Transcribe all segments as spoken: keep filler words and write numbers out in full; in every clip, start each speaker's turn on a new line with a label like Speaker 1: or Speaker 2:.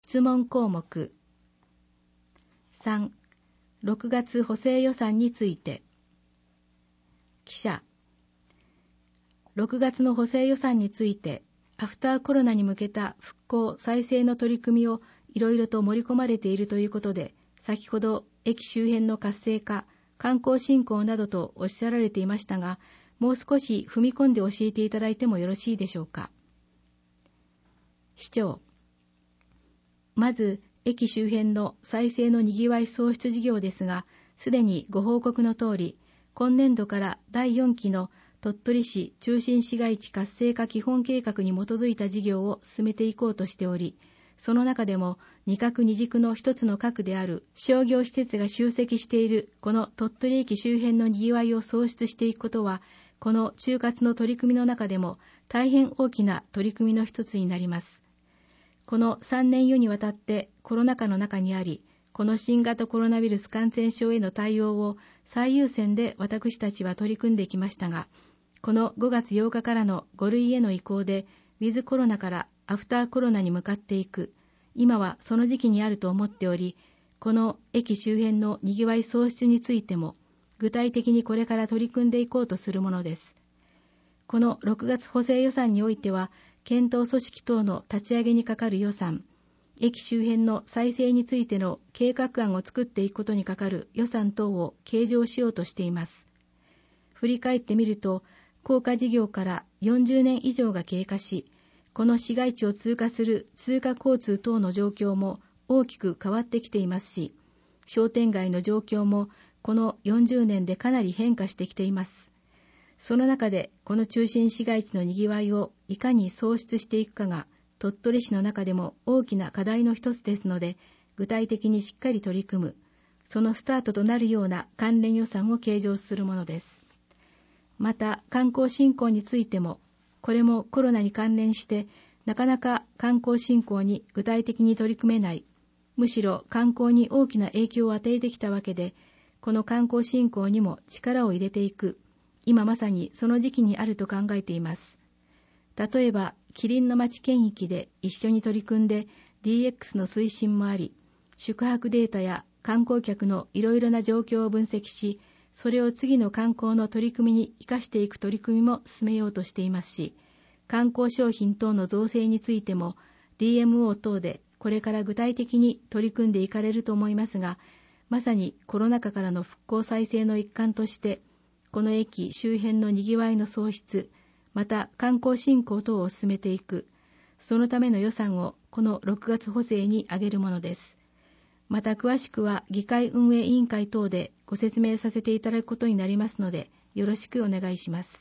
Speaker 1: 質問項目。さん、ろくがつ補正予算について。記者、ろくがつの補正予算について、アフターコロナに向けた復興再生の取り組みをいろいろと盛り込まれているということで、先ほど駅周辺の活性化、観光振興などとおっしゃられていましたが、もう少し踏み込んで教えていただいてもよろしいでしょうか。市長、まず駅周辺の再生のにぎわい創出事業ですが、すでにご報告の通り、今年度からだいよんきの鳥取市中心市街地活性化基本計画に基づいた事業を進めていこうとしており、その中でも二角二軸の一つの核である商業施設が集積しているこの鳥取駅周辺のにぎわいを創出していくことは、この中活の取り組みの中でも大変大きな取り組みの一つになります。このさんねん余にわたってコロナ禍の中にあり、この新型コロナウイルス感染症への対応を最優先で私たちは取り組んできましたが、このごがつようかからのご類への移行で、ウィズコロナからアフターコロナに向かっていく、今はその時期にあると思っており、この駅周辺のにぎわい創出についても、具体的にこれから取り組んでいこうとするものです。このろくがつ補正予算においては、検討組織等の立ち上げにかかる予算、駅周辺の再生についての計画案を作っていくことにかかる予算等を計上しようとしています。振り返ってみると、高架事業からよんじゅうねん以上が経過し、この市街地を通過する通過交通等の状況も大きく変わってきていますし、商店街の状況もこのよんじゅうねんでかなり変化してきています。その中でこの中心市街地のにぎわいをいかに創出していくかが鳥取市の中でも大きな課題の一つですので、具体的にしっかり取り組む、そのスタートとなるような関連予算を計上するものです。また観光振興についても、これもコロナに関連してなかなか観光振興に具体的に取り組めない、むしろ観光に大きな影響を与えてきたわけで、この観光振興にも力を入れていく、今まさにその時期にあると考えています。例えばキリンの町県域で一緒に取り組んで ディーエックス の推進もあり、宿泊データや観光客のいろいろな状況を分析し、それを次の観光の取り組みに生かしていく取り組みも進めようとしていますし、観光商品等の造成についても ディーエムオー 等でこれから具体的に取り組んでいかれると思いますが、まさにコロナ禍からの復興再生の一環として、この駅周辺のにぎわいの創出、また観光振興等を進めていく、そのための予算をこのろくがつ補正に挙げるものです。また詳しくは議会運営委員会等でご説明させていただくことになりますので、よろしくお願いします。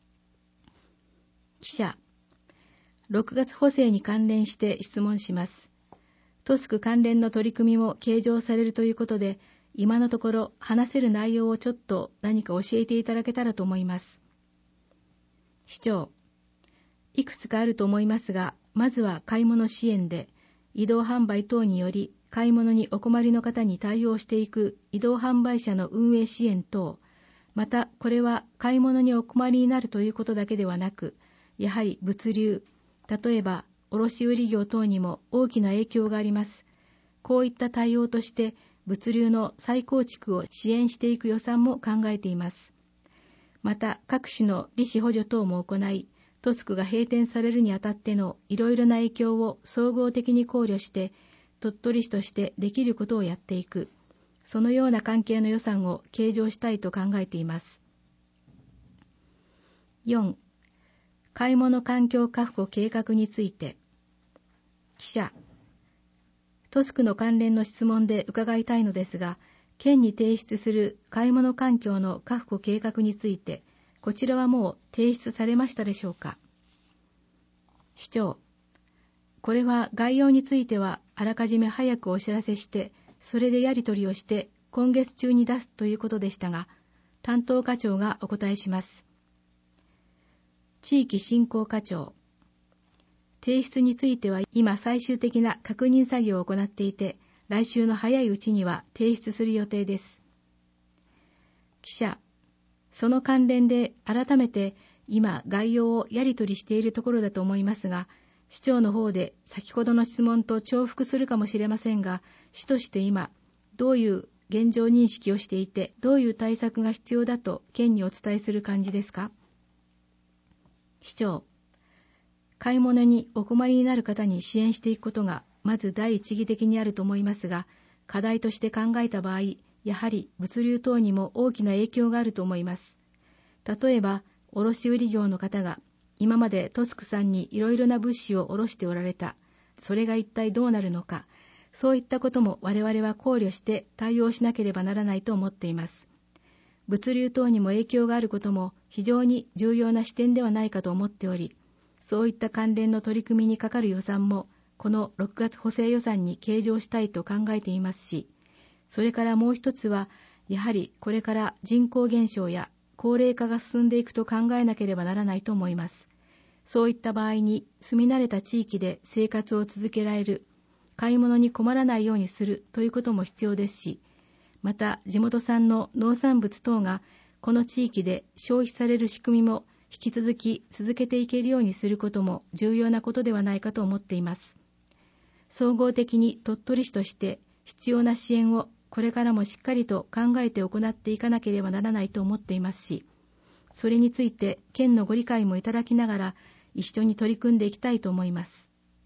Speaker 1: 記者、ろくがつ補正に関連して質問します。トスク関連の取り組みも計上されるということで、今のところ話せる内容をちょっと何か教えていただけたらと思います。市長、いくつかあると思いますが、まずは買い物支援で、移動販売等により買い物にお困りの方に対応していく移動販売車の運営支援等、またこれは買い物にお困りになるということだけではなく、やはり物流、例えば卸売業等にも大きな影響があります。こういった対応として物流の再構築を支援していく予算も考えています。また各種の利子補助等も行い、トスクが閉店されるにあたってのいろいろな影響を総合的に考慮して、鳥取市としてできることをやっていく、そのような関係の予算を計上したいと考えています。よん、買い物環境確保計画について。記者、トスクの関連の質問で伺いたいのですが、県に提出する買い物環境の確保計画について、こちらはもう提出されましたでしょうか。市長、これは概要についてはあらかじめ早くお知らせして、それでやり取りをして今月中に出すということでしたが、担当課長がお答えします。地域振興課長、提出については今最終的な確認作業を行っていて、来週の早いうちには提出する予定です。記者、その関連で改めて今概要をやり取りしているところだと思いますが、 市長の方で先ほどの質問と重複するかもしれませんが、市として今、どういう現状認識をしていて、どういう対策が必要だと県にお伝えする感じですか？市長、買い物にお困りになる方に支援していくことがまず第一義的にあると思いますが、課題として考えた場合、やはり物流等にも大きな影響があると思います。例えば、卸売業の方が今までトスクさんにいろいろな物資を卸しておられた。それが一体どうなるのか、そういったことも我々は考慮して対応しなければならないと思っています。物流等にも影響があることも非常に重要な視点ではないかと思っており、そういった関連の取り組みにかかる予算もこのろくがつ補正予算に計上したいと考えていますし、それからもう一つは、やはりこれから人口減少や高齢化が進んでいくと考えなければならないと思います。そういった場合に住み慣れた地域で生活を続けられる、買い物に困らないようにするということも必要ですし、また地元産の農産物等がこの地域で消費される仕組みも引き続き続けていけるようにすることも重要なことではないかと思っています。総合的に鳥取市として必要な支援をこれからもしっかりと考えて行っていかなければならないと思っていますし、それについて県のご理解もいただきながら一緒に取り組んでいきたいと思います。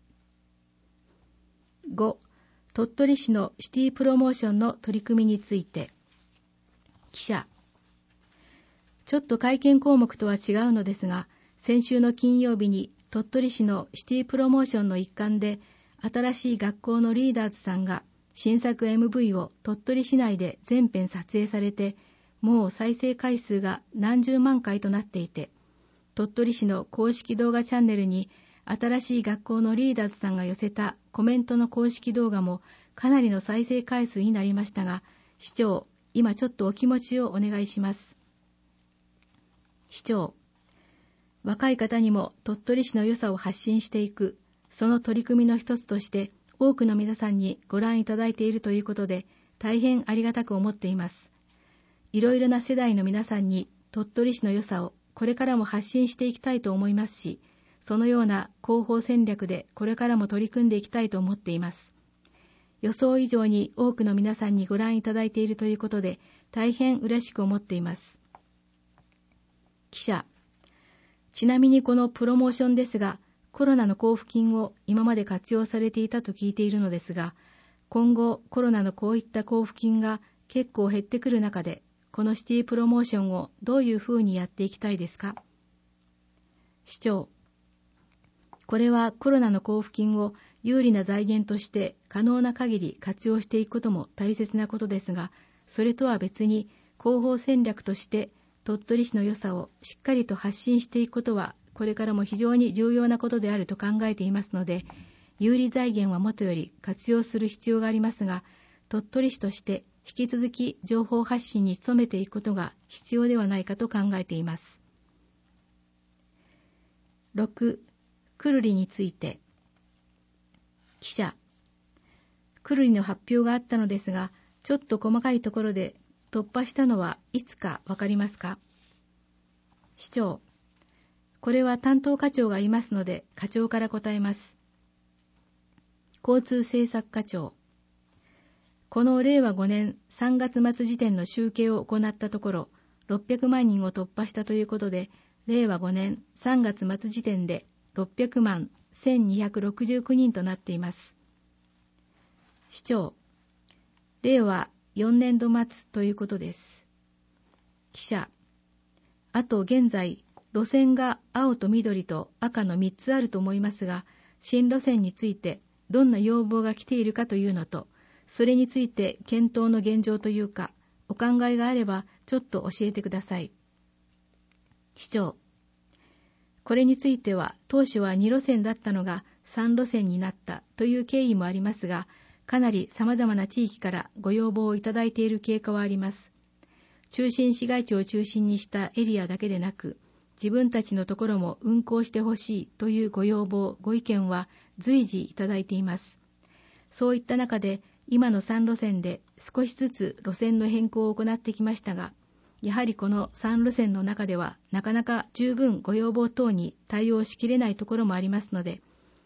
Speaker 1: ご、鳥取市のシティプロモーションの取り組みについて。記者、ちょっと会見項目とは違うのですが、先週の金曜日に鳥取市のシティプロモーションの一環で、新しい学校のリーダーズさんが新作 エムブイ を鳥取市内で全編撮影されて、もう再生回数が何十万回となっていて、鳥取市の公式動画チャンネルに新しい学校のリーダーズさんが寄せたコメントの公式動画もかなりの再生回数になりましたが、市長、今ちょっとお気持ちをお願いします。市長、若い方にも鳥取市の良さを発信していく、その取り組みの一つとして多くの皆さんにご覧いただいているということで、大変ありがたく思っています。いろいろな世代の皆さんに鳥取市の良さをこれからも発信していきたいと思いますし、そのような広報戦略でこれからも取り組んでいきたいと思っています。予想以上に多くの皆さんにご覧いただいているということで、大変嬉しく思っています。記者、ちなみにこのプロモーションですが、コロナの交付金を今まで活用されていたと聞いているのですが、今後コロナのこういった交付金が結構減ってくる中で、このシティプロモーションをどういうふうにやっていきたいですか？市長、これはコロナの交付金を有利な財源として可能な限り活用していくことも大切なことですが、それとは別に広報戦略として鳥取市の良さをしっかりと発信していくことはこれからも非常に重要なことであると考えていますので、有利財源はもとより活用する必要がありますが、鳥取市として引き続き情報発信に努めていくことが必要ではないかと考えています。ろく、くるりについて。記者、くるりの発表があったのですが、ちょっと細かいところで突破したのはいつかわかりますか？市長、これは担当課長がいますので課長から答えます。交通政策課長、このれいわごねんさんがつ末時点の集計を行ったところ、ろっぴゃくまんにんを突破したということで、れいわごねんさんがつ末時点でろっぴゃくまんせんにひゃくろくじゅうきゅうにんとなっています。市長、れいわよねんど末ということです。記者、あと現在、路線が青と緑と赤のみっつあると思いますが、新路線についてどんな要望が来ているかというのと、それについて検討の現状というか、お考えがあればちょっと教えてください。市長、これについては当初はに路線だったのがさん路線になったという経緯もありますが、かなり様々な地域からご要望をいただいている経過はあります。中心市街地を中心にしたエリアだけでなく、自分たちのところも運行してほしいというご要望、ご意見は随時いただいています。そういった中で、今のさん路線で少しずつ路線の変更を行ってきましたが、やはりこのさん路線の中ではなかなか十分ご要望等に対応しきれないところもありますので、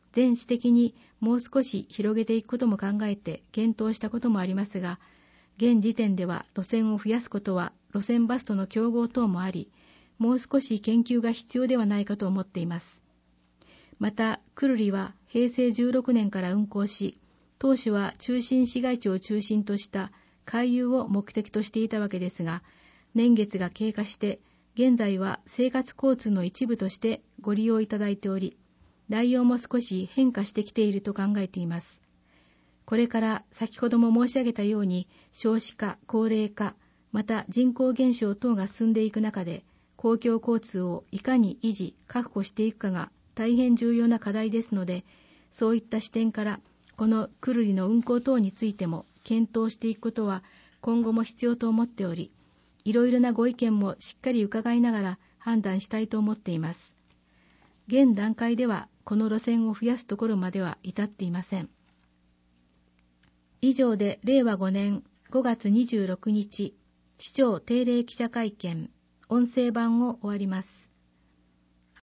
Speaker 1: 全市的にもう少し広げていくことも考えて検討したこともありますが、現時点では路線を増やすことは路線バスとの競合等もあり、もう少し研究が必要ではないかと思っています。また、くるりはへいせいじゅうろくねんから運行し、当初は中心市街地を中心とした回遊を目的としていたわけですが、年月が経過して、現在は生活交通の一部としてご利用いただいており、内容も少し変化してきていると考えています。これから先ほども申し上げたように、少子化、高齢化、また人口減少等が進んでいく中で、公共交通をいかに維持、確保していくかが大変重要な課題ですので、そういった視点から、このくるりの運行等についても検討していくことは今後も必要と思っており、いろいろなご意見もしっかり伺いながら判断したいと思っています。現段階ではこの路線を増やすところまでは至っていません。以上でれいわごねんごがつにじゅうろくにち市長定例記者会見音声版を終わります。